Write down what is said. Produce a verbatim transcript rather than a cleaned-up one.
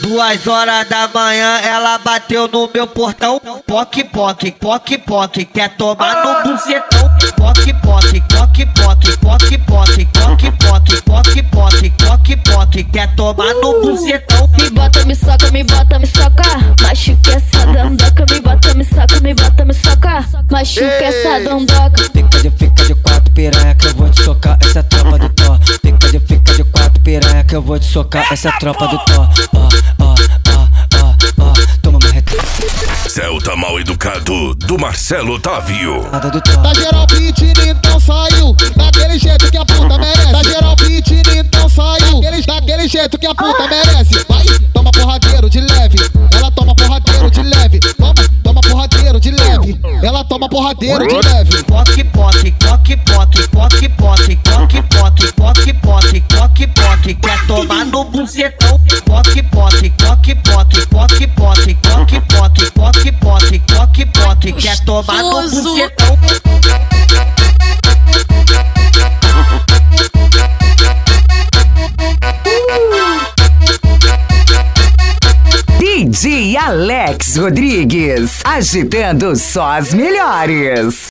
Duas horas da manhã ela bateu no meu portão. Poque, poque, poque, poque, quer tomar no bucetão. Poque, poque, poque, poque, poque, poque, poque, poque, poque, poque, poque, poque, quer tomar no bucetão. Me bota, me soca, me bota, me soca. Machuca essa dandoca, me bota, me soca, me bota, me soca. Machuca essa dandoca. Fica de, fica de quatro piranha que eu vou te socar, essa é a tropa do Thor. Fica de, fica de quatro piranha que eu vou te socar, essa é a tropa do Thor. Ó, ó, ó, ó, ó, toma uma retada. Celta mal educado do Marcelo Otávio. do Thor. Tá geral pedindo, então saiu daquele jeito que a puta merece. Tá geral pedindo, então saiu daquele, daquele jeito que a puta merece. Vai, toma porradeiro de leve. Ela toma porradeiro de leve. Toma, toma porradeiro de leve. Ela toma porradeiro de leve. Poque, poque, poque, poque, poque, poque, poque, poque, poque, poque, poque, poque, quer tomar no bucetão. Poque, poque, poque, poque, poque, poque, poque, poque, poque, poque, poque, poque, quer tomar no bucetão. D J Alex Rodrigues, agitando só as melhores.